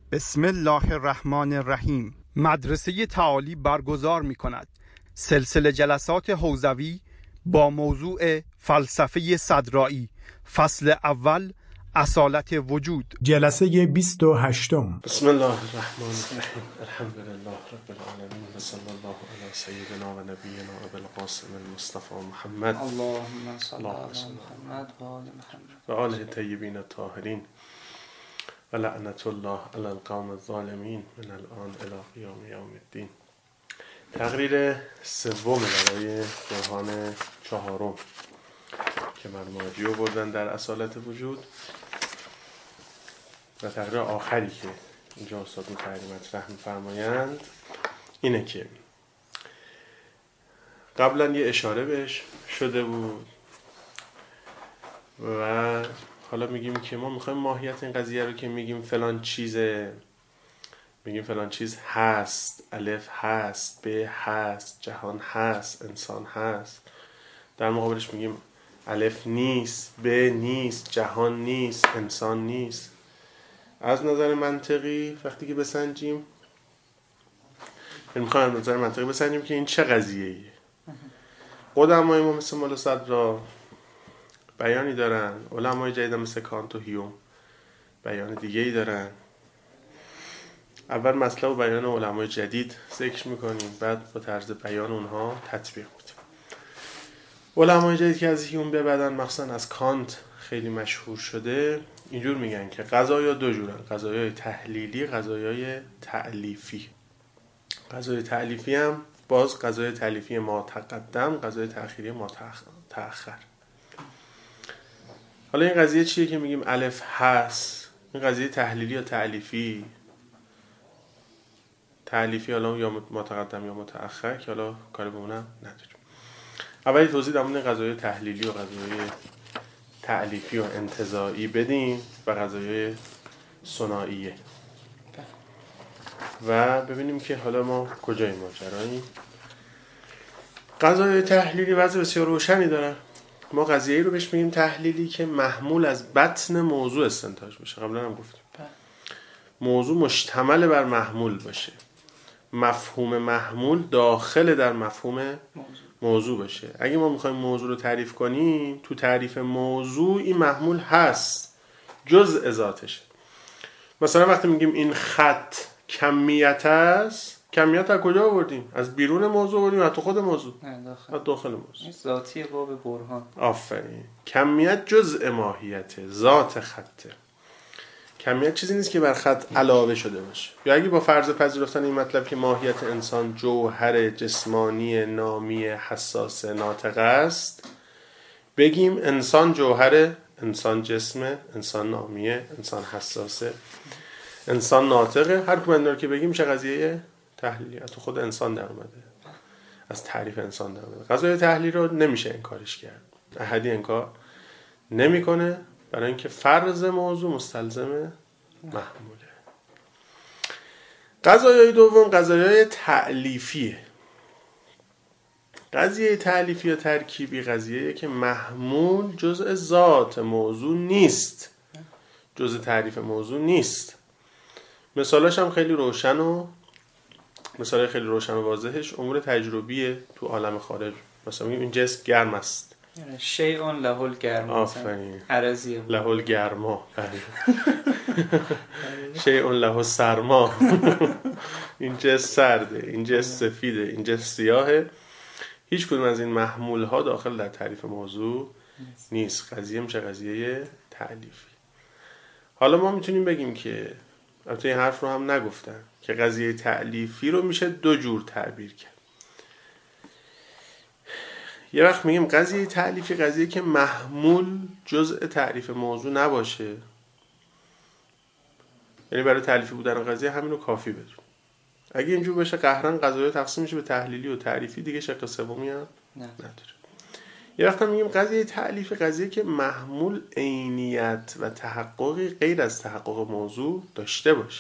بسم الله الرحمن الرحیم. مدرسه تعالی برگزار می کند سلسله جلسات حوزوی با موضوع فلسفه صدرائی، فصل اول، اصالت وجود. جلسه 28. بسم الله الرحمن الرحیم. الحمد لله رب العالمین و صلی الله علی سیدنا و نبینا ابی القاسم المصطفى محمد اللهم صل علی محمد و آل محمد و آله الطیبین الطاهرین و لعنت الله علی القوم الظالمین من الان الی قیام یوم الدین. تقریر سوم برای برهان چهارم که مرماجی رو بردن در اصالت وجود و تقریر آخری که اینجا استاد متحری مطرح می‌فرمایند اینه که قبلا یه اشاره بهش شده بود و حالا میگیم که ما میخوایم ماهیت این قضیه رو که میگیم فلان چیزه، میگیم فلان چیز هست، الف هست، ب هست، جهان هست، انسان هست، در مقابلش میگیم الف نیست، ب نیست، جهان نیست، انسان نیست. از نظر منطقی وقتی که بسنجیم، میخوایم از نظر منطقی بسنجیم که این چه قضیه‌ایه. قدمای ما مثل مولا صدرا بیانی دارن، علمای جدید مثل کانت و هیوم بیان دیگه‌ای دارن. اول مطلب و بیان علمای جدید ذکر میکنیم، بعد با طرز بیان اونها تطبیق میدیم. علمای جدید که از هیوم به بعدن مخصوصا از کانت خیلی مشهور شده اینجور میگن که قضایا دو جورن، قضایای تحلیلی، قضایای تألیفی. قضای تألیفی هم باز قضای تألیفی ما تقدم، قضای تأخیری ما تأخر. حالا این قضیه چیه که میگیم الف هست؟ این قضیه تحلیلی یا تألیفی؟ تألیفی حالا یا متقدم یا متأخر که حالا کاری به اونم نداریم. اولی توضیح در مورد قضایای تحلیلی و قضایای تألیفی و انتزاعی بدیم و قضایای ثنائیه و ببینیم که حالا ما کجای ماجراییم. قضایای تحلیلی وضع بسیار روشنی دارن. ما قضیه‌ای رو بهش میگیم تحلیلی که محمول از بطن موضوع استنتاج بشه. قبلا هم گفتیم موضوع مشتمل بر محمول باشه، مفهوم محمول داخل در مفهوم موضوع باشه. اگه ما میخوایم موضوع رو تعریف کنیم، تو تعریف موضوع این محمول هست، جزء ذاتشه. مثلا وقتی میگیم این خط کمیت است، کمیت از کجا آوردیم؟ از بیرون موضوع آوردیم یا تو خود موضوع؟ از داخل موضوع. ذاتی باب برهان. آفرین. کمیت جزء ماهیته، ذات خطه. کمیت چیزی نیست که بر خط علاوه شده باشه. یا اگه با فرض پذیرفتن این مطلب که ماهیت انسان جوهر جسمانی نامی حساس ناطق است، بگیم انسان جوهر، انسان جسم، انسان نامیه، انسان حساسه، انسان ناطقه. هر کدوم که بگیم چه قضیه تحلیلی تو خود انسان در اومده، از تعریف انسان در اومده. قضیه تحلیل رو نمیشه انکارش کرد، احدی انکار نمیکنه، برای اینکه فرض موضوع مستلزم محموله. قضایای دوم قضایای تألیفیه. قضیه تألیفی یا ترکیبی قضیه‌ایه که محمول جزء ذات موضوع نیست، جزء تعریف موضوع نیست. مثالاش هم خیلی روشن و واضحش امور تجربیه تو عالم خارج. مثلا میگیم این جسم گرم است، شیء له الگرما. آفرین. عرضیه له الگرما. شیء له سرما. این جسم سرده، این جسم سفیده، این جسم سیاهه. هیچ کدوم از این محمول ها داخل در تعریف موضوع نیست. قضیه میشه قضیه تألیفی. حالا ما میتونیم بگیم که البته این حرف رو هم نگفتن که قضیه تألیفی رو میشه دو جور تعبیر کرد. یه وقت میگیم قضیه تألیفی قضیه که محمول جزء تعریف موضوع نباشه، یعنی برای تألیفی بودن قضیه همین رو کافی بدون. اگه اینجور بشه قهرن قضیه تقسیم میشه به تحلیلی و تعریفی، دیگه شق سومی هم نداره. یه وقت میگیم قضیه تألیفی قضیه که محمول عینیت و تحققی غیر از تحقق موضوع داشته باشه،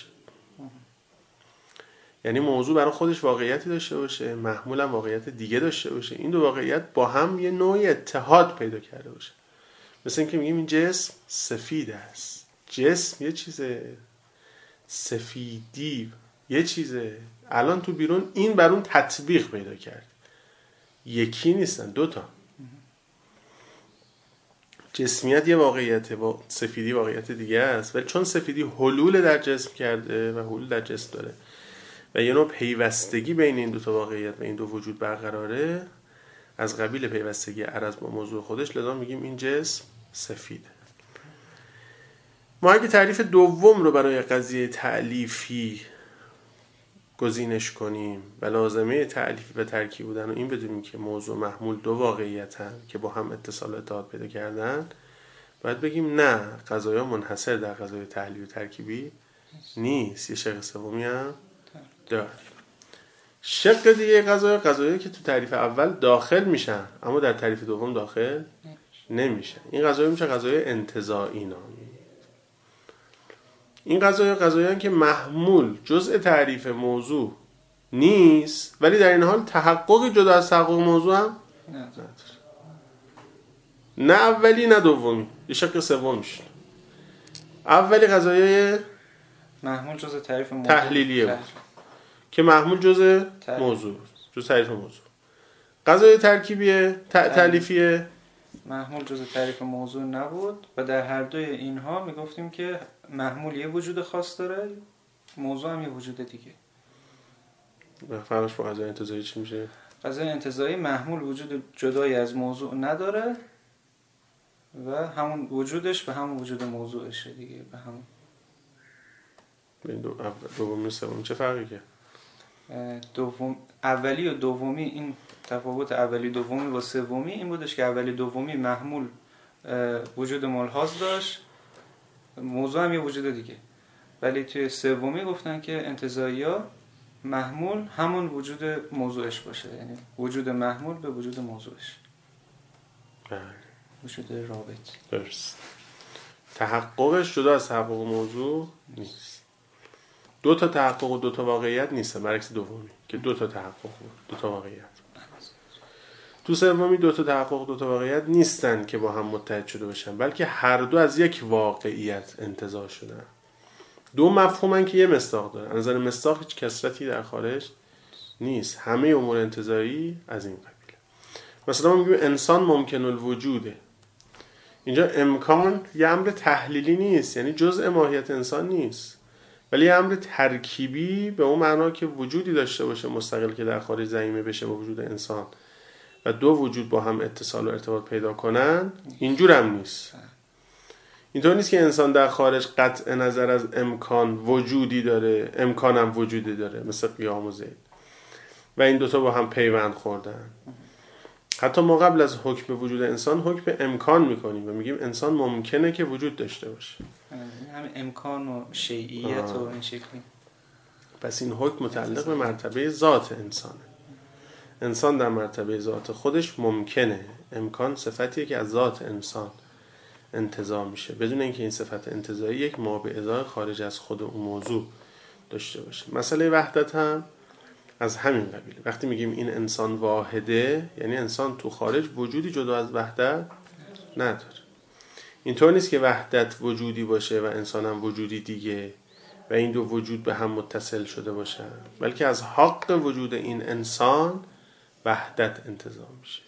یعنی موضوع برای خودش واقعیتی داشته باشه، محمول هم واقعیت دیگه داشته باشه، این دو واقعیت با هم یه نوعی اتحاد پیدا کرده باشه. مثل اینکه میگیم این جسم سفید است. جسم یه چیز سفیدی یه چیزه، الان تو بیرون این بر اون تطبیق پیدا کرد. یکی نیستن، دوتا. جسمیت یه واقعیته، با سفیدی واقعیت دیگه است، ولی چون سفیدی حلول در جسم کرده و حلول در جسم داره و یه نوع پیوستگی بین این دوتا واقعیت و این دو وجود برقراره، از قبیل پیوستگی عرض با موضوع خودش، لذا میگیم این جسم سفیده. ما اگه تعریف دوم رو برای قضیه تألیفی گزینش کنیم و لازمه تألیفی و ترکیب بودن و این بدونیم که موضوع محمول دو واقعیتن که با هم اتصال و اتحاد پیدا کردن، باید بگیم نه، قضایا منحصر در قضای تحلیلی و ترکیبی نیست، یه شق سومی هم داره. شق دیگه قضایا که تو تعریف اول داخل میشن اما در تعریف دوم داخل نمیشن. این قضایا میشه قضای انتزاعی نامی. این قضایان که محمول جزء تعریف موضوع نیست ولی در این حال تحقق جدا از تحقق موضوع هم نداره. نه اولی نه دومی، یه شق سوم میشه. اولی قضایای محمول جزء تعریف موضوع تحلیلیه بود که محمول جزء موضوع، جزء تعریف موضوع. قضای ترکیبیه، تألیفیه، محمول جزء تعریف موضوع نبود و در هر دوی اینها میگفتیم که محمول یه وجود خاص داره، موضوع هم یه وجود دیگه. فرقش با قضای انتزاعی چی میشه؟ قضای انتزاعی محمول وجود جدایی از موضوع نداره و همون وجودش به همون وجود موضوعشه دیگه، به همون. بین دومی و سومی چه فرقی که؟ اولی و دومی، این تفاوت اولی دومی با سومی این بودش که اولی دومی محمول وجود ملحاظ داشت، موضوع هم یه وجود دیگه، ولی توی سومی گفتن که انتزاعی‌ها محمول همون وجود موضوعش باشه، یعنی وجود محمول به وجود موضوعش. بله. وجود رابط. درست. تحققش جدا از تحقق موضوع نیست. دو تا تحقق و دو تا واقعیت نیستن، برعکس دومی که دو تا تحقق و دو تا واقعیت. تو سومی دو تا تحقق و دو تا واقعیت نیستن که با هم متحد شده باشن، بلکه هر دو از یک واقعیت انتزاع شدن. دو مفهومن که یه مصداق دارن. از نظر مصداق هیچ کسرتی در خارج نیست. همه امور انتزاعی از این قبیله. مثلا ما میگیم انسان ممکن الوجوده. اینجا امکان یه امر تحلیلی نیست، یعنی جزء ماهیت انسان نیست، ولی یه امر ترکیبی به اون معنا که وجودی داشته باشه مستقل که در خارج ضمیمه بشه با وجود انسان و دو وجود با هم اتصال و ارتباط پیدا کنن، اینجور هم نیست. اینطور نیست که انسان در خارج قطع نظر از امکان وجودی داره، امکان هم وجودی داره، مثل قیام و زید، و این دوتا با هم پیوند خوردن. حتی ما قبل از حکم به وجود انسان حکم به امکان میکنیم و میگیم انسان ممکنه که وجود داشته باشه. همین امکان و شیعیت و این شکلی. پس این حکم متعلق به مرتبه ذات انسانه. انسان در مرتبه ذات خودش ممکنه. امکان صفتیه که از ذات انسان انتزاع میشه بدون اینکه این صفت انتزاعی یک ما به ازای خارج از خود اون موضوع داشته باشه. مسئله وحدت هم از همین قبیله. وقتی میگیم این انسان واحده، یعنی انسان تو خارج وجودی جدا از وحدت نداره. اینطور نیست که وحدت وجودی باشه و انسان هم وجودی دیگه و این دو وجود به هم متصل شده باشن، بلکه از حق وجود این انسان وحدت انتزاع میشه.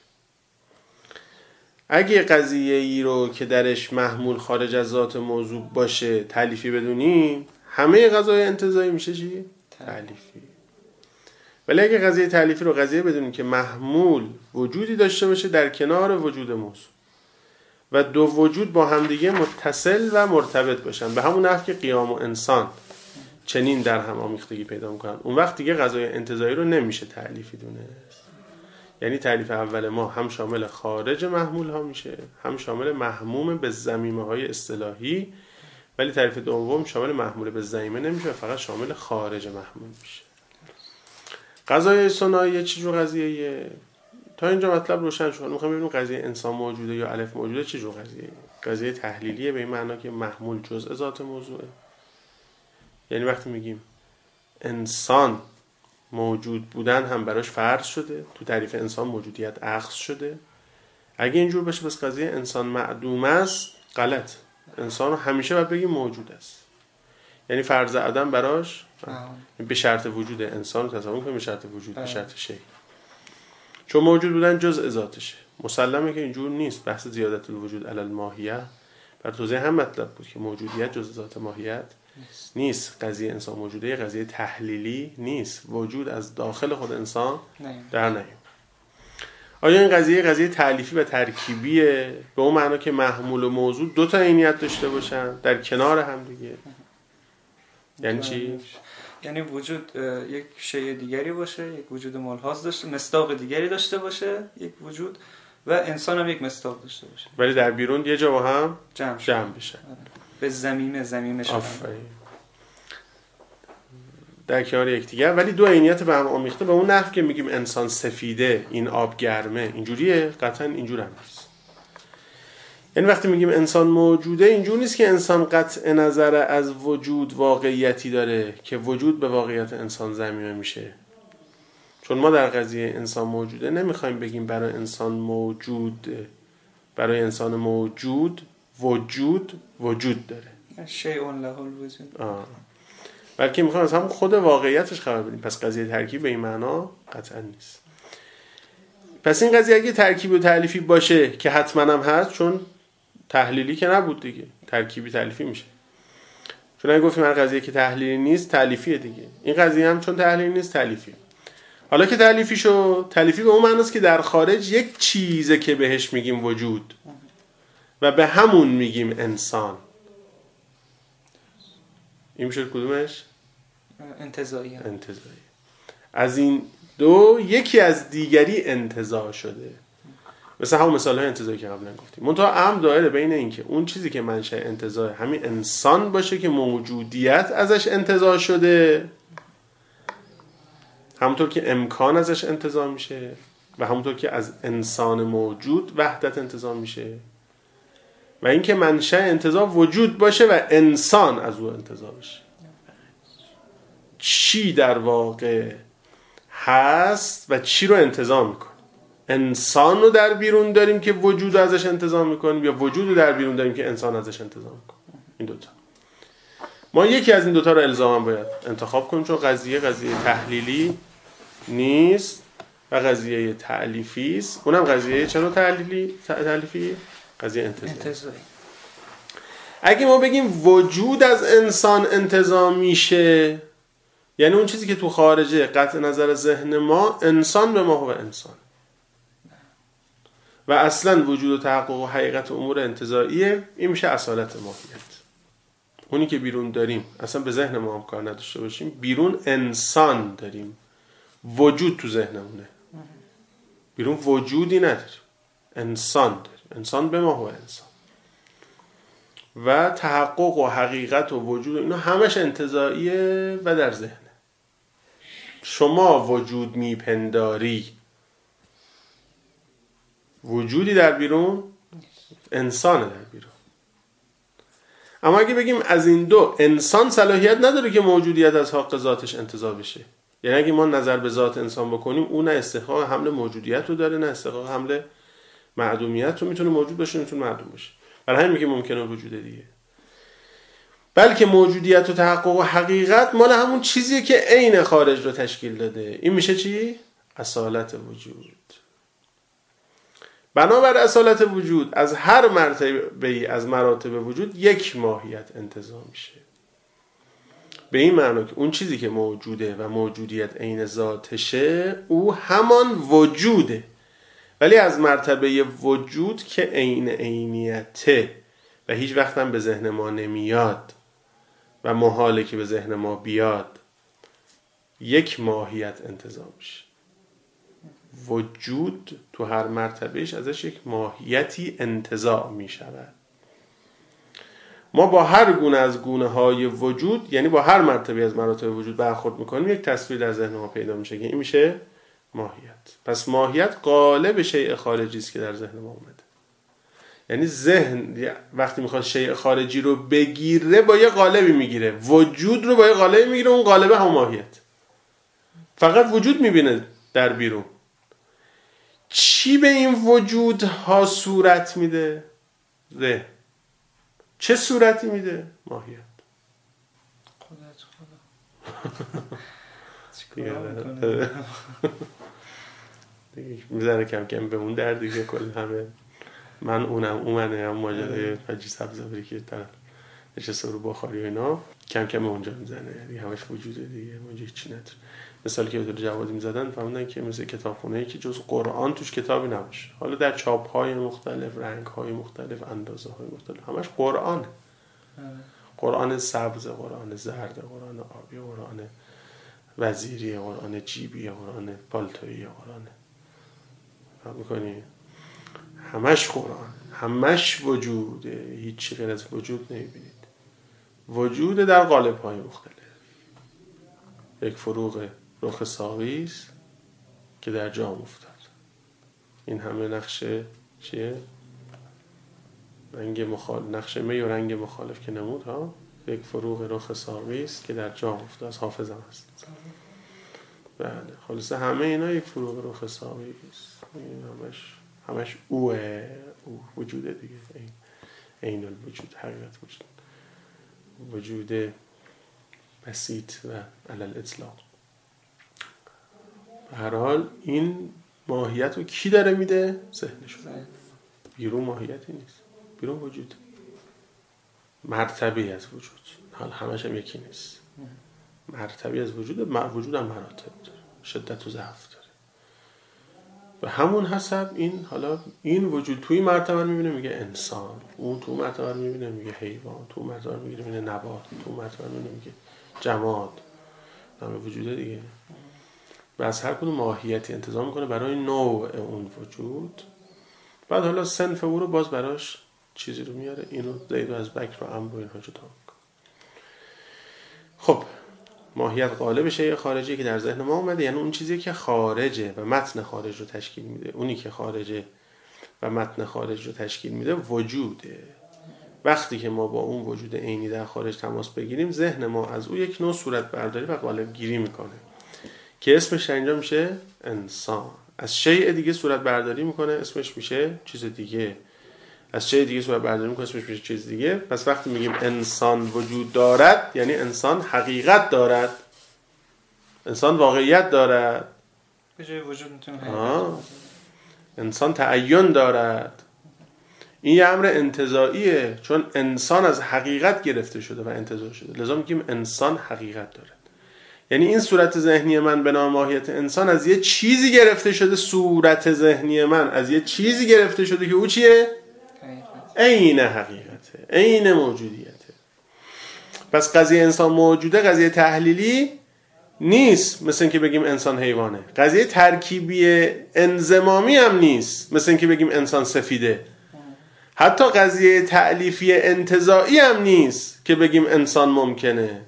اگه قضیه ای رو که درش محمول خارج از ذات موضوع باشه تألیفی بدونیم، همه قضایای انتزاعی میشه چی؟ تألیفی. ولی اگه قضیه تألیفی رو قضیه بدونیم که محمول وجودی داشته باشه در کنار وجود موضوع و دو وجود با همدیگه متصل و مرتبط باشن، به همون نحو که قیام و انسان چنین در هم آمیختگی پیدا میکنن، اون وقت دیگه قضای انتزاعی رو نمیشه تألیفی دونست. یعنی تعریف اول ما هم شامل خارج محمول ها میشه، هم شامل محموم به ضمیمه های اصطلاحی، ولی تعریف دوم شامل محمول به ضمیمه نمیشه، فقط شامل خارج محمول میشه. قضایای ثنایی چه جور قضیه‌ایه؟ تا اینجا مطلب روشن شد. میخوام ببینیم قضیه انسان موجوده یا الف موجوده چه جور قضیه‌ایه. قضیه تحلیلیه به این معنا که محمول جزء ذات موضوعه. یعنی وقتی میگیم انسان موجود بودن هم براش فرض شده، تو تعریف انسان موجودیت اخذ شده. اگه اینجور بشه بس قضیه انسان معدوم است غلط. انسان همیشه باید بگیم موجود است. یعنی فرض عدم براش آه. به شرط وجود انسان رو تصور کنیم، به شرط وجود، به شرط شی، چون موجود بودن جزء ذاتشه. مسلمه که اینجور نیست. بحث زیادت الوجود علی الماهیه بر توضیح هم مطلب بود که موجودیت جزء ذات ماهیت نیست. قضیه انسان موجوده یه قضیه تحلیلی نیست. وجود از داخل خود انسان در نیومد. آیا این قضیه تألیفی و ترکیبیه به اون معنا که محمول و موضوع دو تا عینیت داشته باشن در کنار هم دیگه؟ یعنی چی؟ یعنی وجود یک شیء دیگری باشه، یک وجود ملحاظ داشته، مصداق دیگری داشته باشه یک وجود، و انسان هم یک مصداق داشته باشه، ولی در بیرون یه جا با هم جمع بشه. به زمینه آفرین، در کنار یکدیگر، ولی دو عینیت به هم آمیخته. به اون نحو که میگیم انسان سفیده، این آب گرمه، اینجوریه؟ قطعا اینجور هم نیست. یعنی وقتی میگیم انسان موجوده، اینجور نیست که انسان قطع نظر از وجود واقعیتی داره که وجود به واقعیت انسان ضمیمه میشه. چون ما در قضیه انسان موجوده نمیخوایم بگیم برای انسان موجود، برای انسان موجود وجود داره، شیء له الوجود، بلکه میخوایم از هم خود واقعیتش خبر بدیم. پس قضیه ترکیب به این معنا قطعا نیست. پس این قضیه اگه ترکیب و تألیفی باشه که حتما هم هست، چون تحلیلی که نبود دیگه، ترکیبی تألیفی میشه. چون اگه گفتیم هر قضیه که تحلیلی نیست تألیفیه دیگه، این قضیه هم چون تحلیلی نیست تألیفیه. حالا که تألیفی به اون معناست که در خارج یک چیزه که بهش میگیم وجود و به همون میگیم انسان. این میشه کدومش؟ انتزاعی. از این دو یکی از دیگری انتزاع شده، مثل همون مثال‌های انتزاعی که قبلا گفتیم. منتها هم دایره بین این که اون چیزی که منشأ انتزاع همین انسان باشه که موجودیت ازش انتزاع شده، همونطور که امکان ازش انتزاع میشه و همونطور که از انسان موجود وحدت انتزاع میشه، و این که منشأ انتزاع وجود باشه و انسان از او انتزاع بشه. چی در واقع هست و چی رو انتزاع میکنه؟ انسان رو در بیرون داریم که وجود رو ازش انتزاع میکنیم، یا وجود رو در بیرون داریم که انسان ازش انتزاع میکنه؟ این دوتا. ما یکی از این دوتا رو الزاما باید انتخاب کنیم، چون قضیه تحلیلی نیست و قضیه تألیفی است. اونم قضیه چرا تألیفی؟ قضیه انتزاعی. اگه ما بگیم وجود از انسان انتزاع میشه، یعنی اون چیزی که تو خارجه قطع نظر ذهن ما، انسان به ما هو انسان و اصلا وجود و تحقق و حقیقت امور انتزاعیه. این میشه اصالت ماهیت. اونی که بیرون داریم اصلا به ذهن ما هم کار نداشته باشیم، بیرون انسان داریم، وجود تو ذهنمونه، بیرون وجودی نداریم، انسان داریم. انسان به ما هو انسان و تحقق و حقیقت و وجود و اینا همش انتزاعیه و در ذهنه. شما وجود میپنداری، وجودی در بیرون، انسان در بیرون. اما اگه بگیم از این دو انسان صلاحیت نداره که موجودیت از حق ذاتش انتزاع بشه، یعنی اگه ما نظر به ذات انسان بکنیم، اون نه استحقاق حمل موجودیت رو داره، نه استحقاق حمل معدومیت رو. میتونه موجود باشه، میتونه معدوم باشه. برای همین میگه ممکنه وجود دیگه، بلکه موجودیت و تحقق و حقیقت مال همون چیزیه که عین خارج رو تشکیل داده. این میشه چی؟ اصالت وجود. بنابر اصالت وجود از هر مرتبه‌ای از مراتب وجود یک ماهیت انتزاع میشه. به این معنی که اون چیزی که موجوده و موجودیت عین ذاتشه، او همان وجوده، ولی از مرتبه وجود که عین عینیته و هیچ وقت هم به ذهن ما نمیاد و محاله که به ذهن ما بیاد، یک ماهیت انتزاع میشه. وجود تو هر مرتبهش ازش یک ماهیتی انتزاع میشود. ما با هر گونه از گونه های وجود، یعنی با هر مرتبه از مراتب وجود برخورد میکنیم، یک تصویر در ذهن ما پیدا میشه که این میشه ماهیت. پس ماهیت قالب شیء خارجی است که در ذهن ما اومده. یعنی ذهن وقتی میخواد شیء خارجی رو بگیره با یه قالبی میگیره، وجود رو با یه قالبی میگیره، اون قالبه هم ماهیت. فقط وجود میبینه در بیرون. چی به این وجود ها صورت میده؟ ذهن. چه صورتی میده؟ ماهیت. میذاره کم کم به اون در دیگه. کل همه من اونم اومنه هم ماجرای حاجی سبزواری که طرف نشسته رو بخاری و اینا کم کم اونجا میزنه. دیگه همش وجوده دیگه، اونجا هیچی نداره. مثالی که به طور جوادی میزدن فهمیدن که مثل کتابخونه‌ای که جز قرآن توش کتابی نباشه، حالا در چاپ‌های مختلف، رنگ‌های مختلف، اندازه‌های مختلف، همش قرآن. قرآن سبز، قرآن زرد، قرآن آبی، قرآن وزیری، قرآن جیبی، قرآن پالتویی، قرآن. فهم می‌کنی؟ همش قرآن، همش وجوده، هیچی غیر از وجود نمی‌بینید. وجود در قالب‌های مختلف. یک فروغ رخ ساقی است که در جام افتاد. این همه نقشه چیه؟ نقشه می و رنگ مخالف که نمود ها. یک فروغ رخ ساقی است که در جام افتاد. از حافظم هست. بله خلاصه همه اینا یک فروغ رخ ساقی است. این همش اوه، او وجوده دیگه. عین الوجود، حقیقت وجود بسیط و علل اطلاق. به هر حال این ماهیت رو کی داره میده؟ ذهنشون. بیرون ماهیتی نیست، بیرون وجود، مرتبه از وجود. حال همش هم یکی نیست. مرتبه از وجود، وجود هم مراتب داره، شدت و ضعف داره. و همون حسب این وجود توی مرتبه میبینه میگه انسان، اون تو مرتبه میبینه میگه حیوان، تو مرتبه میبینه نبات، تو مرتبه میبینه میگه جماد. همه وجوده دیگه. و از هر کدوم ماهیتی انتزاع میکنه برای نوع اون وجود. بعد حالا صنف او رو باز براش چیزی رو میاره، اینو زید و از بکر و عمرو اینها جدا میکنه. خب ماهیت قالب شیء خارجی که در ذهن ما اومده، یعنی اون چیزی که خارجه و متن خارج رو تشکیل میده. اونی که خارجه و متن خارج رو تشکیل میده وجوده. وقتی که ما با اون وجود عینی در خارج تماس بگیریم، ذهن ما از او یک نوع صورت برداری و قالب گیری میکنه که اسمش اینجا میشه انسان. از شیء دیگه صورت برداری میکنه، اسمش میشه چیز دیگه. از شیء دیگه صورت برداری میکنه، اسمش میشه چیز دیگه. پس وقتی میگیم انسان وجود دارد، یعنی انسان حقیقت دارد، انسان واقعیت دارد. به جای وجود میتونه انسان تعین دارد. این یه امر انتزاعیه، چون انسان از حقیقت گرفته شده و انتزاع شده، لذا میگیم انسان حقیقت دارد. یعنی این صورت ذهنی من به نام ماهیت انسان از یه چیزی گرفته شده. صورت ذهنی من از یه چیزی گرفته شده که او چیه؟ عین حقیقته، عین موجودیته. پس قضیه انسان موجوده قضیه تحلیلی نیست، مثل اینکه بگیم انسان حیوانه. قضیه ترکیبی انضمامی هم نیست، مثل اینکه بگیم انسان سفیده. حتی قضیه تألیفی انتزاعی هم نیست که بگیم انسان ممکنه.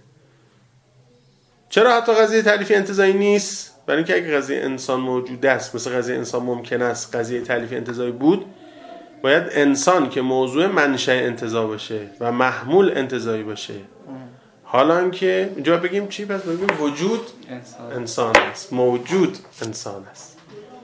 چرا حتی قضیه تألیفی انتزاعی نیست؟ برای اینکه اگه قضیه انسان موجود است، مثل قضیه انسان ممکن است، قضیه تألیفی انتزاعی بود، باید انسان که موضوع منشأ انتزاع باشه و محمول انتزاعی باشه. حالا که اینجا بگیم چی؟ پس بگیم وجود انسان است، موجود انسان است.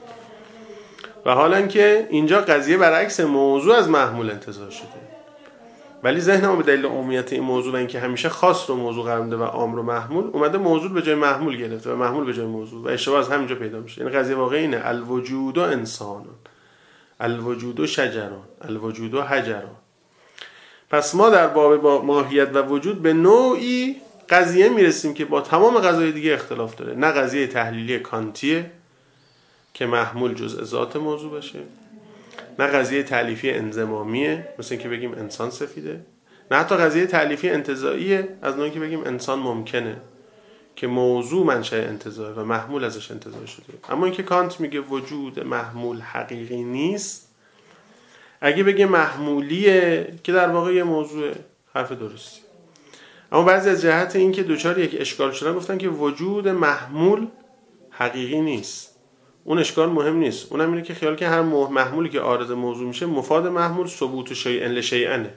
و حالا که اینجا قضیه برعکس موضوع از محمول انتزاع شده، ولی ذهن ما به دلیل عمومیت این موضوع و اینکه همیشه خاص رو موضوع قرار میده و عام رو محمول، اومده موضوع به جای محمول گرفته و محمول به جای موضوع و اشتباه از همینجا پیدا میشه. این قضیه واقعی اینه: الوجود انسان، الوجود شجران، الوجود حجران. پس ما در باب ماهیت و وجود به نوعی قضیه میرسیم که با تمام قضایای دیگه اختلاف داره. نه قضیه تحلیلی کانتیه که محمول جزء ذات موضوع باشه، نه قضیه تألیفی انضمامیه مثل اینکه بگیم انسان سفیده، نه حتی قضیه تألیفی انتزاعیه از نوعی که بگیم انسان ممکنه که موضوع منشأ انتزاع و محمول ازش انتزاع شده. اما اینکه کانت میگه وجود محمول حقیقی نیست، اگه بگه محمولیه که در واقع یه موضوع، حرف درستی. اما بعضی از جهت این که دوچار یک اشکال شدن گفتن که وجود محمول حقیقی نیست. اون اشکال مهم نیست، اونم اینه که خیال که هر محمولی که عارض موضوع میشه مفاد محمول ثبوت شیء لشیئنه.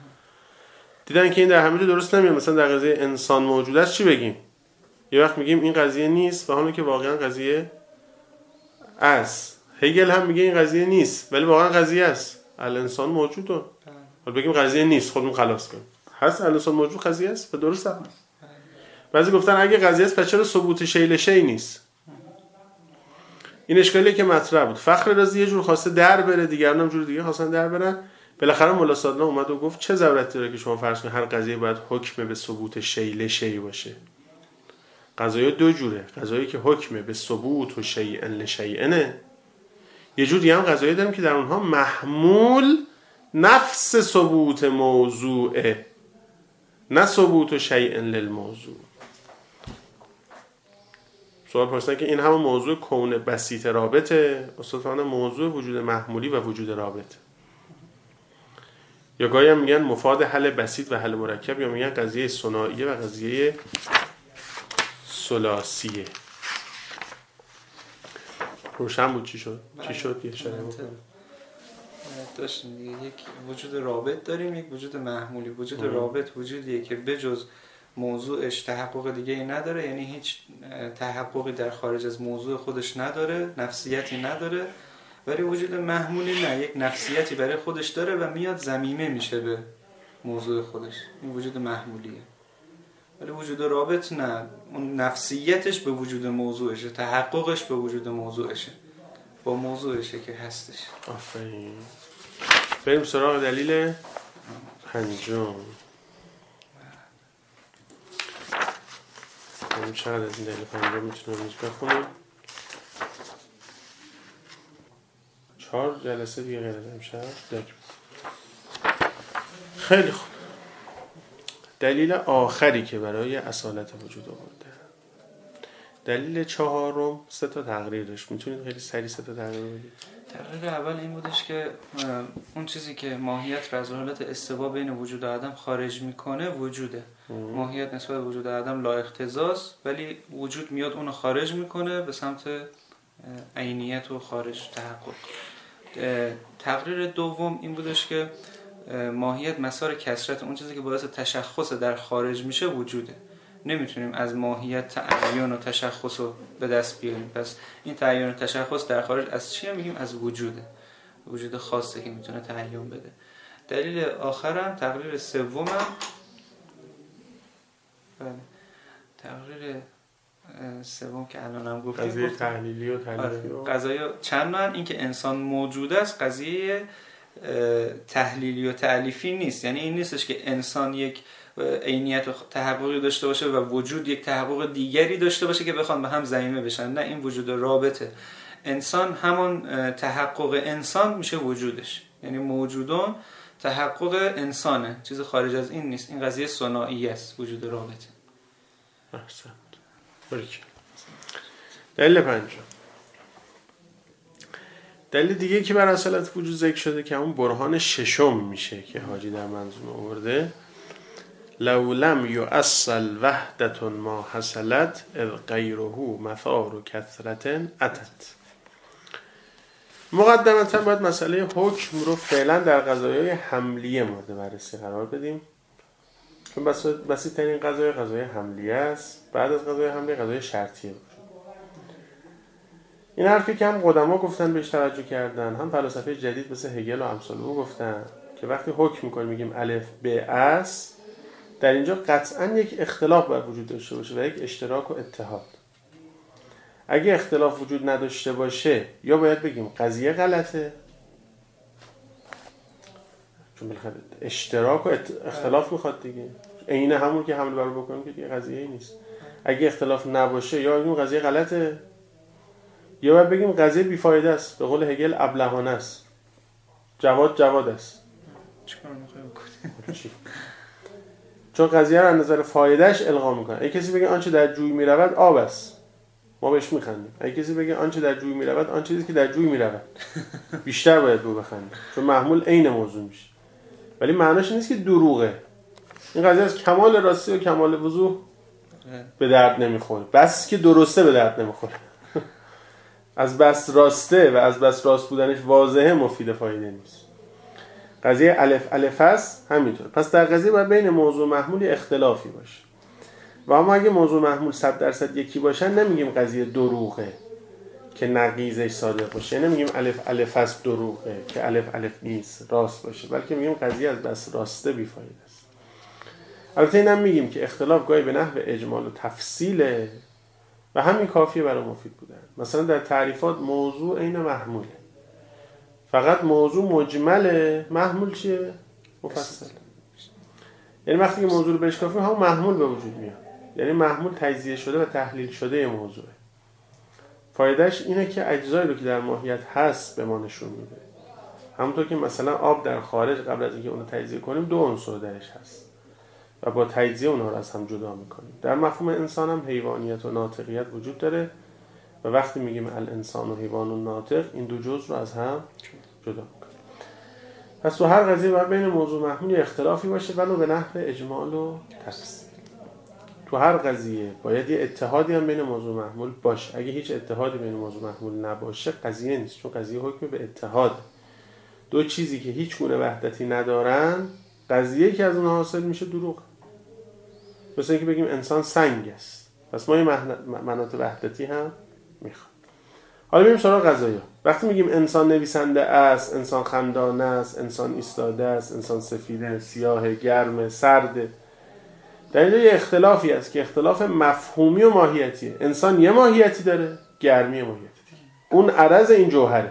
دیدن که این در همه جا درست نمیاد. مثلا در قضیه انسان موجود است چی بگیم؟ یه وقت میگیم این قضیه نیست و حالا که واقعا قضیه است. هگل هم میگه این قضیه نیست ولی واقعا قضیه است. الانسان موجوده. حالا بگیم قضیه نیست، خودمون خلاص کنیم. هست الانسان موجود قضیه است و درست هم. بعضی گفتن اگه قضیه است پس چرا ثبوت شیء شیء نیست؟ این اشکالیه که مطرح بود. فخر رازی یه جور خواسته در بره، دیگران هم جور دیگه خواستن در برن. بالاخره ملا صادق اومد و گفت چه ضرورتی داره که شما فرض کنید هر قضیه باید حکم به ثبوت شیء شیء باشه. قضایا دو جوره، قضایی که حکم به ثبوت و شیء لشیء، یه جور دیگه هم قضایی داریم که در اونها محمول نفس ثبوت موضوعه، نه ثبوت و شیء للموضوع. سوال پرسیدن که این همون موضوع کون بسیط رابطه، استاد فرمودن موضوع وجود محمولی و وجود رابطه. یا گاهی هم میگن مفاد حل بسیط و حل مرکب، یا میگن قضیه ثنائیه و قضیه ثلاثیه. روشن بود چی شد؟ چی شد؟ یه اشاره بکن. داشتیم دیگه، یک وجود رابط داریم، یک وجود محمولی. وجود رابط وجودیه که بجز موضوعش تحقق دیگه ای نداره، یعنی هیچ تحققی در خارج از موضوع خودش نداره، نفسیتی نداره. ولی وجود محمولی نه، یک نفسیتی برای خودش داره و میاد ضمیمه میشه به موضوع خودش. این وجود محمولیه. ولی وجود رابط نه، اون نفسیتش به وجود موضوعشه، تحققش به وجود موضوعشه، با موضوعشه که هستش. آفرین. بریم سراغ دلیل پنجم. چقدر از این دلیل پنجم میتونم روز بخونیم؟ 4 جلسه دیگه غیر از امشب داریم. خیلی خوب. دلیل آخری که برای اصالت وجود آورده، دلیل چهارم 3 تا تقریر داشت. میتونید خیلی سریع 3 تا تقریر بدید؟ تقریر اول این بودش که اون چیزی که ماهیت را از حالت استوا بین وجود آدم خارج میکنه وجوده. ماهیت نسبت به وجود آدم لا اقتضاست، ولی وجود میاد اونو خارج میکنه به سمت عینیت و خارج تحقق. تقریر دوم این بودش که ماهیت مسار کثرت، اون چیزی که باعث تشخص در خارج میشه وجوده. نمیتونیم از ماهیت تعین و تشخص رو به دست بیاریم. پس این تعین و تشخص در خارج از چیه؟ میگیم از وجوده، وجود خاصه که میتونه تعین بده. دلیل آخرم تقریر سومم، تقریر سوم که الانم گفتیم، قضیه تحلیلی و تحلیلی. قضیه چند نوعن. این که انسان موجود است قضیه تحلیلی و تألیفی نیست. یعنی این نیستش که انسان یک عینیت و تحققی داشته باشه و وجود یک تحقق دیگری داشته باشه که بخوان به هم ضمیمه بشن. نه، این وجود رابطه. انسان همون تحقق انسان میشه وجودش، یعنی موجودون تحقق انسانه، چیز خارج از این نیست. این قضیه ثنائیه است، وجود رابطه. احسنت. باریکلا. دلیل پنجم، دلیل دیگه که بر اصالت وجود ذکر شده که همون برهان ششم میشه که حاجی در منظومه آورده. لو لم یؤصل وحدة ما حصلت اذ غیره مثار کثرة اتت. مقدمتا باید مسئله حکم رو فعلا در قضایای حملیه مورد بررسی قرار بدیم، چون بسیط‌ترین قضای حملیه است. بعد از قضای حملیه قضای شرطیه باشه. این حرفی که هم قدما گفتن بهش توجه کردن، هم فلاسفه جدید مثل هگل و امثال او گفتن که وقتی حکم میکنیم میگیم الف ب است، در اینجا قطعا یک اختلاف باید وجود داشته باشه و یک اشتراک و اتحاد. اگه اختلاف وجود نداشته باشه یا باید بگیم قضیه غلطه، چون بالاخره اشتراک و اختلاف میخواد دیگه، عین همون که حمل بر بکنیم که دیگه قضیه نیست. اگه اختلاف نباشه یا بگیم قضیه غلطه یا باید بگیم قضیه بیفایده است. به قول هگل ابلهانه است، جواد است. چیکار می‌خوایم بکنیم؟ چون قضیه رو از نظر فایدهش القا میکنه. اگه کسی بگه آنچه در جوی میرود آب است، ما بهش میخندیم. اگه کسی بگه آنچه در جوی میرود آن چیزی که در جوی میرود، بیشتر باید رو بخندیم، چون محمول عین موضوع میشه. ولی معناش نیست که دروغه. این قضیه از کمال راستی و کمال وضوح به درد نمیخوره، بس که درسته به درد نمیخوره. از بس راسته و از بس راست بودنش واضحه مفید فایده نیست. قضیه الف است همینطور. پس در قضیه باید بین موضوع محمولی اختلافی باشه. و اما اگه موضوع محمول 100% یکی باشن نمیگیم قضیه دروغه که نقیضش صادق باشه، نمیگیم الف است دروغه که الف نیست راست باشه، بلکه میگیم قضیه از بس راسته بیفایده است. البته اینم میگیم که اختلاف گاهی به نحو اجمال و تفصیله و همین کافیه برای مفید بودن. مثلا در تعریفات موضوع عین محموله، فقط موضوع مجمله، محمول چیه؟ مفصل. یعنی وقتی که موضوع رو بشکافیم همون محمول به وجود میاد، یعنی محمول تجزیه شده و تحلیل شده موضوعه. فایدهش اینه که اجزایی رو که در ماهیت هست به ما نشون میده. همونطور که مثلا آب در خارج قبل از اینکه اون رو تجزیه کنیم 2 عنصر درش هست و با تجزیه اونها رو از هم جدا میکنیم. در مفهوم انسان هم حیوانیت و ناطقیت وجود داره و وقتی میگیم الانسان و حیوان و ناطق، این دو جزء رو از هم جدا میکنیم. پس تو هر قضیه باید بین موضوع محمول اختلافی باشه ولو به نحو اجمال و تفصیل. تو هر قضیه باید یه اتحادی هم بین موضوع محمول باشه. اگه هیچ اتحادی بین موضوع محمول نباشه قضیه نیست، چون قضیه حکم به اتحاد. دو چیزی که هیچ گونه وحدتی ندارن، قضیه‌ای که از اون حاصل میشه دروغ. مثل اینکه بگیم انسان سنگ است، پس ما یه مناط وحدتی هم میخوام. حالا بریم سراغ قضایا. وقتی میگیم انسان نویسنده است، انسان خندان است، انسان ایستاده است، انسان سفیده، سیاه، گرم، سرده، در اینجا یه اختلافی است که اختلاف مفهومی و ماهیتیه. انسان یه ماهیتی داره، گرمی ماهیتی دیگه. اون عرض این جوهره.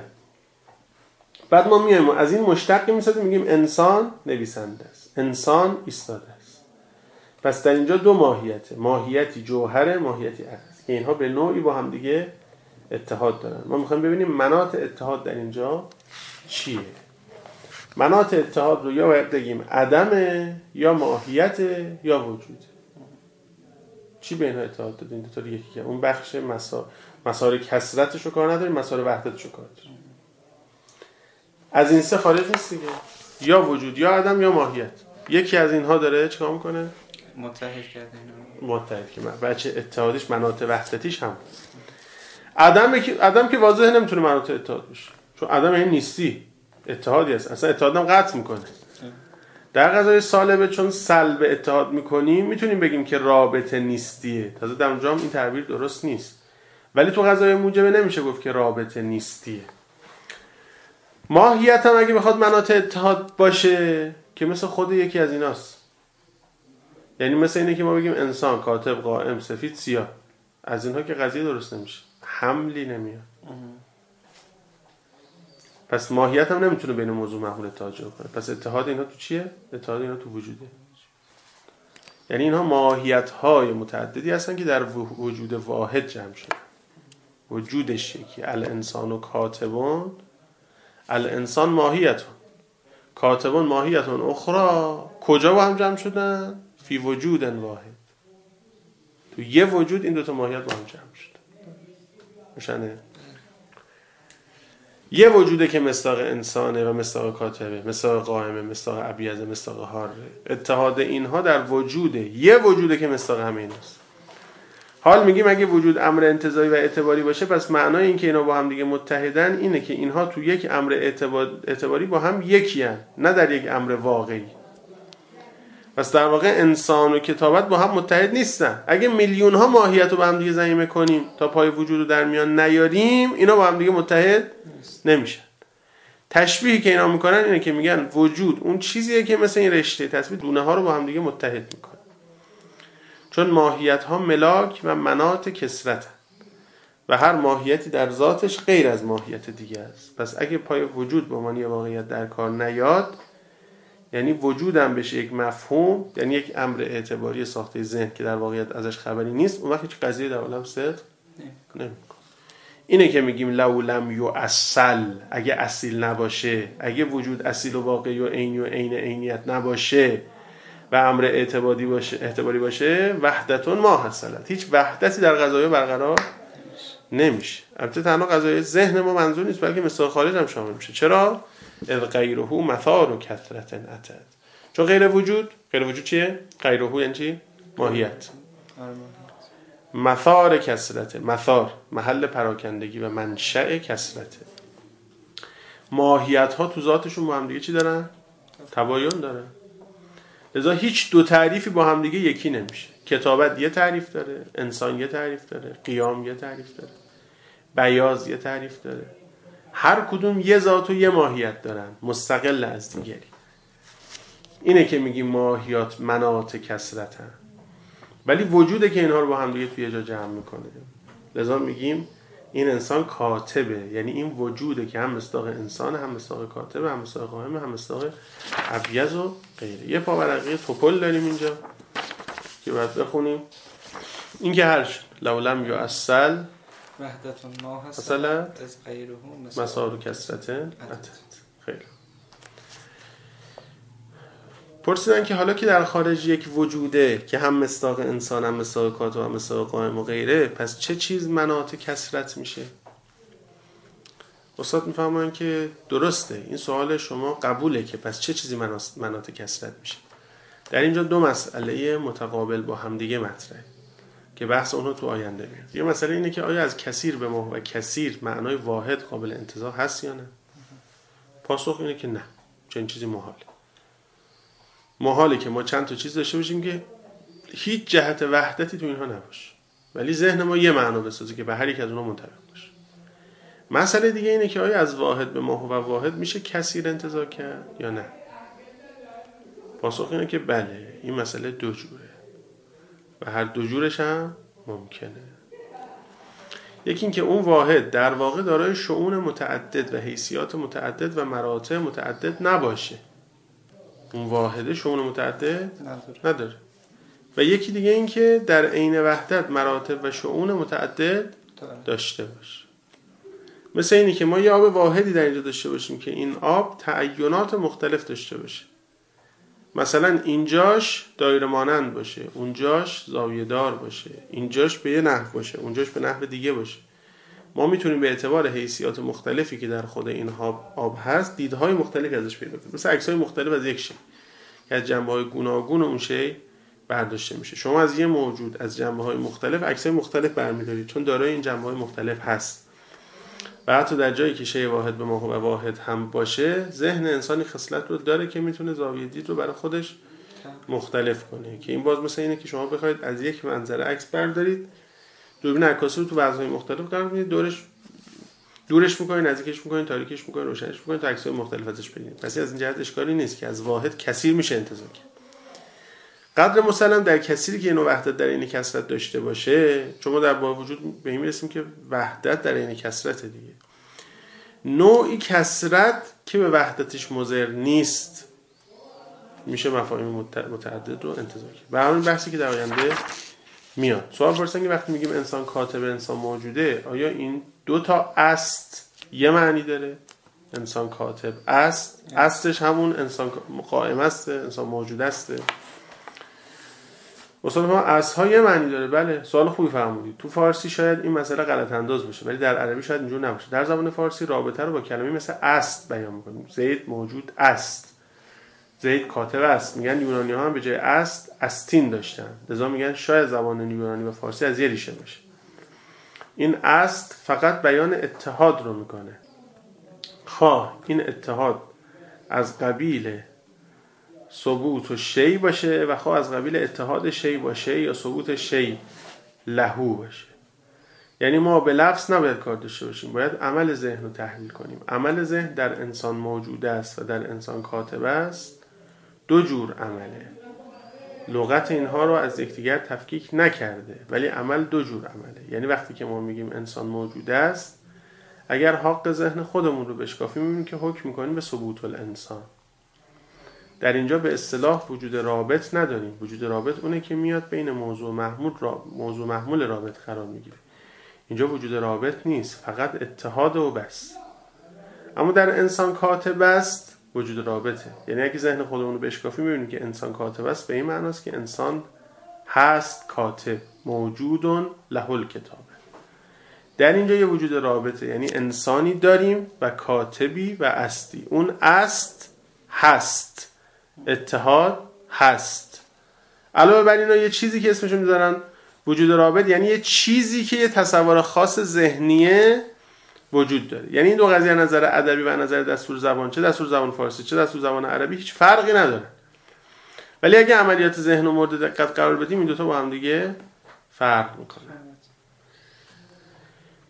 بعد ما میایم از این مشتق میسازیم میگیم انسان نویسنده است، انسان ایستاده است. پس در اینجا 2 ماهیته، ماهیتی جوهره، ماهیتی عرض، که اینها به نوعی با هم دیگه اتحاد دارن. ما میخوایم ببینیم مناط اتحاد در اینجا چیه. مناط اتحاد رو یا باید بگیم عدمه یا ماهیت یا وجود. چی بین اتحاد داده؟ این دو تا رو یکی کنیم. اون بخش مسار کثرتش رو کار نداریم، مسار وحدتش رو کار داریم. از این 3 خارج نیست دیگه، یا وجود یا عدم یا ماهیت. یکی از اینها داره چیکار میکنه؟ متحد کرده اینا. متحد که بچه اتحادش مناط وحدتیش هم. عدم که واضحه نمیتونه مناط اتحاد بشه، چون عدم این نیستی، اتحادی است. اصلا اتحادم قطع میکنه. در قضای سالبه چون سلب اتحاد میکنیم میتونیم بگیم که رابطه نیستیه. تازه در اونجا هم این تعبیر درست نیست، ولی تو قضای موجبه نمیشه گفت که رابطه نیستیه. ماهیت هم اگه بخواد مناط اتحاد باشه که مثل خود یکی از ایناست، یعنی مثل اینه که ما بگیم انسان کاتب قائم سفید سیاه، از اینها که قضیه درست نمیشه، حملی نمیاد. پس ماهیت هم نمیتونه بین موضوع محمول اتحاد کنه. پس اتحاد اینا تو چیه؟ اتحاد اینا تو وجوده. یعنی اینها ماهیت های متعددی هستن که در وجود واحد جمع شدن. وجودش یکی، الانسان و کاتبون، الانسان ماهیتون، کاتبون ماهیتون اخرى. کجا با هم جمع شدن؟ فی وجود واحد. تو یه وجود این دوتا ماهیت با هم جمع شدن. روشنه؟ یه وجوده که مصداق انسانه و مصداق کاتبه، مصداق قائمه، مصداق ابیضه، مصداق حاره. اتحاد اینها در وجوده، یه وجوده که مصداق همه ایناست. حال میگیم اگه وجود امر انتزاعی و اعتباری باشه، پس معنای این که اینا با هم دیگه متحدن اینه که اینها تو یک امر اعتباری با هم یکی هن، نه در یک امر واقعی. پس در واقع انسان و کتابت با هم متحد نیستن. اگه میلیون ها ماهیت رو با هم دیگه ضمیمه کنیم تا پای وجود رو در میان نیاریم، اینا با هم دیگه متحد نمیشن. تشبیهی که اینا میکنن اینه که میگن وجود اون چیزیه که مثل این رشته تسبیح دونه ها رو با هم دیگه متحد میکنه، چون ماهیت ها ملاک و مناط کثرتن و هر ماهیتی در ذاتش غیر از ماهیت دیگه است. پس اگه پای وجود به معنی واقعیت در کار نیاد، یعنی وجودم بشه یک مفهوم، یعنی یک امر اعتباری ساخته ذهن که در واقعیت ازش خبری نیست، اون وقت هیچ قضیه در عالم صدق نمیکنه. اینه که میگیم لو لم یؤصل، اگه اصیل نباشه، اگه وجود اصیل و واقعی و عینی و عین عینیت نباشه و امر اعتباری باشه، وحدتون ما حصلت، هیچ وحدتی در قضایا برقرار نمیشه. البته تنها قضایا ذهن ما منظور نیست، بلکه مثال خارج هم شامل میشه. چرا؟ اذ غیره مثار و کثرت اتت، چون غیر وجود چیه؟ غیره یعنی چی؟ ماهیت. مثار کثرت، مثار محل پراکندگی و منشأ کثرت. ماهیت ها تو ذاتشون با هم دیگه چی دارن؟ تباین دارن. لذا هیچ دو تعریفی با هم دیگه یکی نمیشه. کتابت یه تعریف داره، انسان یه تعریف داره، قیام یه تعریف داره، بیاض یه تعریف داره. هر کدوم یه ذات و یه ماهیت دارن، مستقل از دیگری. اینه که میگیم ماهیات مناط کثرتن، ولی وجوده که اینها رو با هم دیگه توی جا جمع میکنه. لذا میگیم این انسان کاتبه، یعنی این وجوده که هم مصداق انسان، هم مصداق کاتبه، هم مصداق قائمه، هم مصداق ابیض و غیره. یه پاورقی توپل داریم اینجا که باید بخونیم. این که هر شد لولم یا اصل وحدت ما هست مثلا از غیره مسار کثرت عدد. خیلی پرسیدن که حالا که در خارج یک وجوده که هم مصداق انسان، هم مصداق کاتب، هم مصداق قائم و غیره، پس چه چیز مناط کثرت میشه؟ استاد میفهمن که درسته، این سوال شما قبوله که پس چه چیزی مناط کثرت میشه. در اینجا دو مسئله متقابل با هم دیگه مطرحه که بحث اونها تو آینده میاد. یه مسئله اینه که آیا از کثیر به محو و کثیر معنای واحد قابل انتزاع هست یا نه؟ پاسخ اینه که نه، چنین چیزی محاله. محاله که ما چند تا چیز داشته باشیم که هیچ جهت وحدتی تو اینها نباشه، ولی ذهن ما یه معنا بسازه که به هر یک از اونها منطبق باشه. مسئله دیگه اینه که آیا از واحد به محو و واحد میشه کثیر انتزاع کرد یا نه؟ پاسخ اینه که بله، این مسئله دو جوره و هر دو جورش هم ممکنه. یکی این که اون واحد در واقع دارای شؤون متعدد و حیثیات متعدد و مراتب متعدد نباشه. اون واحده شؤون متعدد نداره. و یکی دیگه این که در عین وحدت مراتب و شؤون متعدد داشته باشه. مثل اینی که ما یه آب واحدی در اینجا داشته باشیم که این آب تعینات مختلف داشته باشه. مثلا اینجاش دایره مانند باشه، اونجاش زاویه دار باشه، اینجاش به یه نحو باشه، اونجاش به نحو دیگه باشه. ما میتونیم به اعتبار حیثیات مختلفی که در خود این آب هست دیدهای مختلفی ازش پیدا کنیم، مثل عکس‌های مختلف از یک شی که از جنبه‌های گوناگون اون شی برداشته میشه. شما از یه موجود از جنبه‌های مختلف عکس‌های مختلف برمی‌دارید چون دارای این جنبه‌های مختلف هست. و حتی در جایی که شی واحد به محو و واحد هم باشه، ذهن انسانی خصلت رو داره که میتونه زاویه دید رو برای خودش مختلف کنه، که این باز مثل اینه که شما بخواید از یک منظر عکس بردارید، دوربین عکاسی رو تو وضع‌های مختلف قرار بدید، دورش می‌کنید، نزدیکش می‌کنید، تاریکش می‌کنید، روشنش می‌کنید تا عکس‌های مختلف ازش ببینید. پس از این جهت اشکالی نیست که از واحد کثیر میشه انتزاع کرد. قدر مسلم در کثیری که اینو وحدت در عین کثرت داشته باشه، چون ما در با وجود به این میرسیم که وحدت در عین کثرت دیگه. نوعی کثرت که به وحدتش مضر نیست میشه مفاهیم متعدد رو انتزاع کرد. و همین بحثی که در آینده میاد. سوال پرسن که وقتی میگیم انسان کاتب، انسان موجوده، آیا این دو تا است یه معنی داره؟ انسان کاتب است، استش همون انسان قائم است، انسان موجود است. اصلا ما اصل‌ها یه معنی داره. بله، سوال خوبی فرمودید. تو فارسی شاید این مسئله غلط انداز باشه، ولی در عربی شاید اینجور نباشه. در زبان فارسی رابطه رو با کلمه مثل است بیان می‌کنیم. زید موجود است، زید کاتب است. میگن یونانی‌ها هم به جای است استین داشتن، لذا میگن شاید زبان یونانی و فارسی از یه ریشه باشه. این است فقط بیان اتحاد رو میکنه، خواه این اتحاد از قبیل ثبوت و شی باشه و خواه از قبیل اتحاد شی باشه یا ثبوت شی لهو باشه. یعنی ما به لفظ نباید کار داشته باشیم، باید عمل ذهن رو تحلیل کنیم. عمل ذهن در انسان موجود است و در انسان کاتب است. دو جور عمله، لغت اینها رو از یکدیگر تفکیک نکرده، ولی عمل دو جور عمله. یعنی وقتی که ما میگیم انسان موجود است، اگر حق ذهن خودمون رو بشکافیم میبینیم که حکم میکنیم به ثبوت الانسان. در اینجا به اصطلاح وجود رابط نداریم. وجود رابط اونه که میاد بین موضوع محمول رابط قرار میگیره. اینجا وجود رابط نیست، فقط اتحاد و بس. اما در انسان کاتب است وجود رابطه. یعنی اگه ذهن خودمون رو بشکافیم میبینیم که انسان کاتب است، به این معناست که انسان هست کاتب، موجودون له الکتاب. در اینجا یه وجود رابطه، یعنی انسانی داریم و کاتبی و استی. اون است هست، اتحاد هست. علاوه بر اینا یه چیزی که اسمشو میذارن وجود رابط، یعنی یه چیزی که یه تصور خاص ذهنیه وجود داره. یعنی این دو قضیه نظر ادبی و نظر دستور زبان، چه دستور زبان فارسی چه دستور زبان عربی، هیچ فرقی نداره. ولی اگه عملیات ذهن رو مورد دقت قرار بدیم این دوتا با هم دیگه فرق میکنه.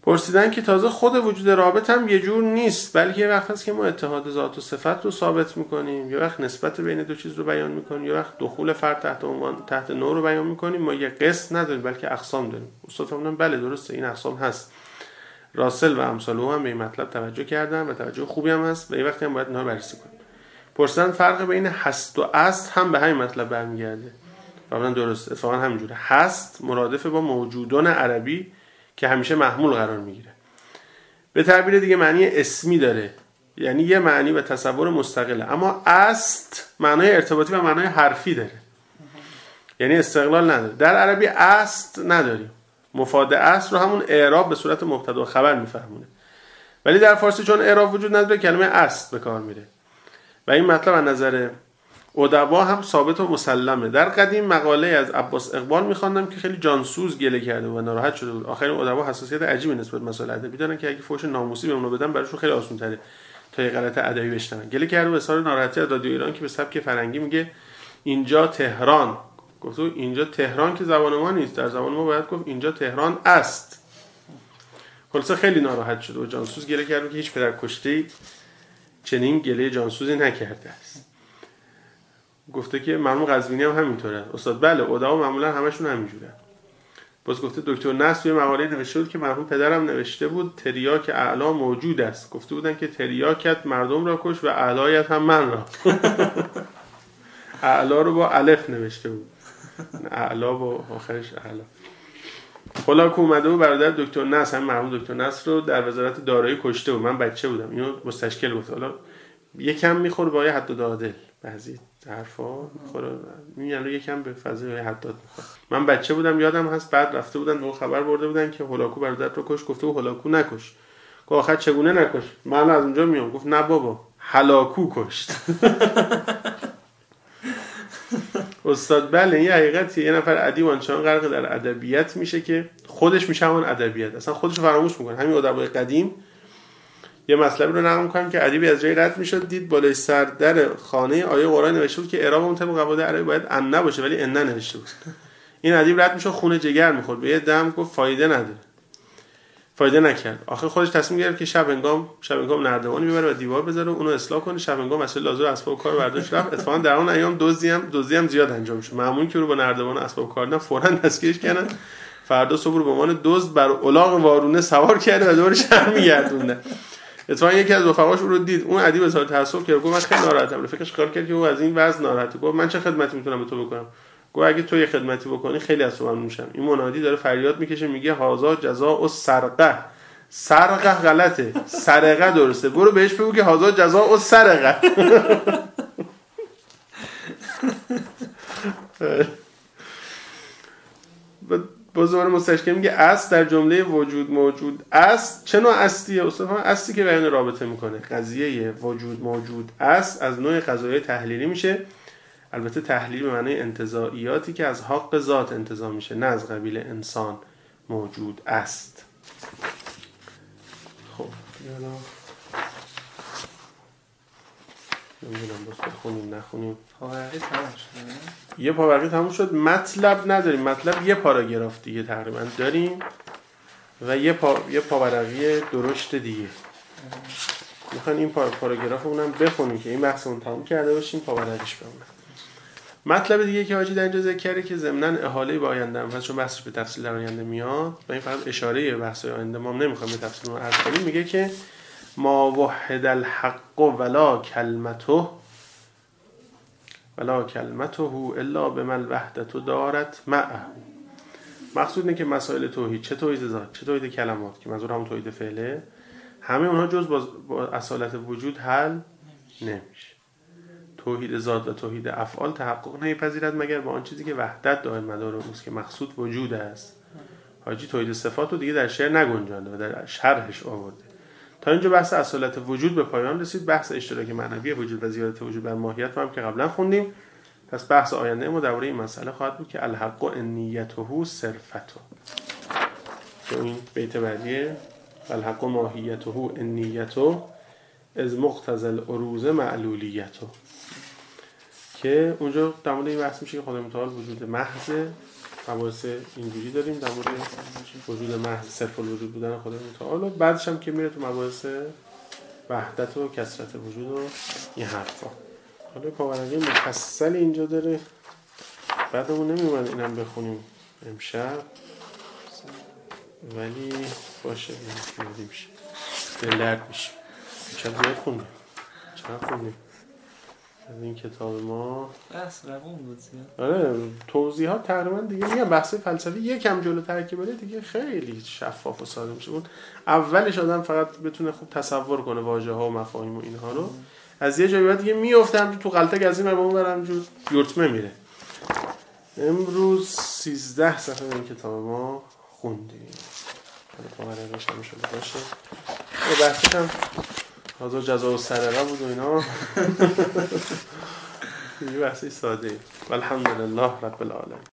پرسیدن که تازه خود وجود رابط هم یه جور نیست، بلکه یه وقت هست که ما اتحاد ذات و صفت رو ثابت میکنیم، یه وقت نسبت بین دو چیز رو بیان میکنیم، یه وقت دخول فرد تحت نوع رو بیان میکنیم. ما یه قسم نداریم بلکه اقسام داریم. استاد فرمودن بله درسته این اقسام هست. راسل و امثال او هم به این مطلب توجه کردن و توجه خوبی هم هست و یه وقتی هم باید اینها رو بررسی کنیم. پرسیدن فرق بین هست و است هم به همین مطلب برمیگرده. واقعا درسته، اتفاقا همینجوره. هست مرادف با موجودان عربی که همیشه محمول قرار میگیره. به تعبیر دیگه معنی اسمی داره، یعنی یه معنی و تصور مستقله. اما است معنای ارتباطی و معنای حرفی داره، یعنی استقلال نداره. در عربی است نداریم. مفاد است رو همون اعراب به صورت مبتدا و خبر میفهمونه، ولی در فارسی چون اعراب وجود نداره کلمه است به کار میره و این مطلب از نظر ادبا هم ثابت و مسلمه. در قدیم مقاله از عباس اقبال می‌خواندم که خیلی جانسوز گله کرده و ناراحت شده بود. آخرین ادبا حساسیت عجیبی نسبت به مسائل ادبی دارن که اگه فوش ناموسی بهمون بدن براشون خیلی آسان‌تره تا یه غلط ادبی بشنون. گله کرده و اظهار ناراحتی از رادیو ایران که به سبک فرنگی میگه اینجا تهران. گفتو اینجا تهران که زبان ما نیست، در زبان ما باید گفت اینجا تهران است. خلاصه خیلی ناراحت شده و جانسوز گله کرده که هیچ پدرکشته‌ای چنین گله جانسوزی نکرده است. گفته که مرحوم قزوینی هم همینطوره. استاد بله ادعا معمولا همشون همینجوره. باز گفته دکتر نصر توی مقاله نوشته بود که مرحوم پدرم نوشته بود تریاک اعلا موجود است. گفته بودن که تریاکت مردم را کش و اعلایت هم من را. اعلا رو با الف نوشته بود، اعلا با آخرش اعلا. هولاکو اومده بود برادر دکتر نصر، هم مرحوم دکتر نصر رو در وزارت دارایی کشته بود. من بچه بودم. اینو مستشکل گفت. حالا یکم میخوره با یه حد و دادل، بعضی حرفا میخوره میگن یکم به فضای حداد میخوره. من بچه بودم یادم هست بعد رفته بودن به خبر برده بودن که هولاکو برادر رو کش. گفته بود هولاکو نکش. گفت آخر چگونه نکش؟ من از اونجا میام. گفت نه بابا هلاکو کشت. استاد بله این حقیقتیه. یه نفر ادیب آنچنان غرق در ادبیات میشه که خودش میشه همون ادبیات، اصلا خودش رو فراموش میکنه. همین ادبای قدیم یه مطلبی رو نقل می‌کنم که ادیبی از جای رد میشد دید بالای سر در خانه آیه قرآن نوشته بود که اعراب اون طبق قواعد عربی باید ان باشه ولی ان نوشته بود. این ادیب رد میشد خونه جگر می‌خورد، به یه دم گفت فایده نداره. فایده نکرد. آخر خودش تصمیم گرفت که شب هنگام نردبانی ببره و دیوار بذاره اونو اصلاح کنه. شب هنگام وسایل لازم اسباب کار برداشت رفت. اتفاقا در اون ایام دزدی هم زیاد انجام شد. معمولی که رو با نردبان اسباب کار نه فوراً دستگیرش کردن. فردا صبح رو به عنوان دزد بر الاغ وارونه سوار کرده و دور شهر می‌گردوندن. اتفاقا یکی از رفقاش او رو دید. اون ادیب اظهار تأسف کرد. گفت من خیلی ناراحتم. رفیقش کار کرد که او از این وضع ناراحته. گفت من چه خدمتی میتونم به تو بکنم؟ گفت اگه تو یه خدمتی بکنی خیلی از تو ممنون میشم. این منادی داره فریاد میکشه میگه هازا جزاء السرقه. سرقه غلطه، سرقه درسته. برو بهش بگو که هازا جزاء السرقه. بازوار مستشکل میگه است در جمله وجود موجود است. چه نوع استیه؟ اصلا استی که بیان رابطه میکنه. قضیه وجود موجود است از نوع قضایای تحلیلی میشه. البته تحلیل به معنی انتزاعیاتی که از حق ذات انتزاع میشه، نه از قبیل انسان موجود است. خب نمیدونم باز بخونیم نخونیم. پاورقی تمام شد. یه پاورقی تموم شد. مطلب نداریم. مطلب یه پاراگراف دیگه تقریبا داریم و یه پاورقی درشت دیگه. میخواین این پاراگرافمون هم بخونیم که این بحثمون تموم کرده باشیم پاورقیش بمونه. مطلب دیگه که حاجی در اینجا ذکر کرده که ضمن احاله به آینده هم چون بحثش به تفصیل در آینده میاد و این فقط اشاره به بحث آینده ما نمیخوام به تفصیل رو عرض کنیم. میگه که ما وحد الحق ولا کلمته الا بما الوحدة دارت معه. مقصود اینه که مسائل توحید، چه توحید ذات چه توحید کلمات که منظور همون توحید فعله، همه اونها جز با اصالت وجود حل نمیشه. توحید ذات و توحید افعال تحقق نمیپذیرد مگر با آن چیزی که وحدت دائم مدار اوست که مقصود وجود است. حاجی توحید صفات رو دیگه در شعر نگنجانده و در شرحش آورده. تا اینجا بحث اصالت وجود به پایان رسید. بحث اشتراک معنوی وجود و زیادت وجود بر ماهیت هم که قبلا خوندیم. پس بحث آینده ما درباره این مسئله خواهد بود که الحق انیته صرفته. تو این بیت بعدیه الحق ماهیته انیته از مقتضی العروض معلولیته که اونجا در مورد این بحث میشه که خدای متعال وجود محض مباحث اینجوری داریم در مورد وجود محض، صرف الوجود بودن خدا متعال، و بعدش هم که میره تو مباحث وحدت و کثرت وجود و این حرفا. حالا پاورقی مفصل اینجا داره، بعدمون نمی‌اومد اینم بخونیم امشب، ولی باشه می‌دیم میشه دلرد میشه. امشب زیاد خوندیم، چقدر خوندیم از این کتاب ما. بس روون بود زیاد. آره توضیحات تقریبا دیگه میگم بحث فلسفی یکم جلوتر که بره دیگه خیلی شفاف و ساده میشه. اون اولش آدم فقط بتونه خوب تصور کنه واژه‌ها و مفاهیم و اینها رو، از یه جایی بعد دیگه میفته همونجوری تو غلطه از این اون برم همونجور یورتمه میره. امروز 13 صفحه این کتاب ما خوندیم. حالا پاورقش هم شده باشه. بحثش هم حاضر جزا و سرقه بود و اینا. یه بحثی ساده. والحمدلله رب العالمین.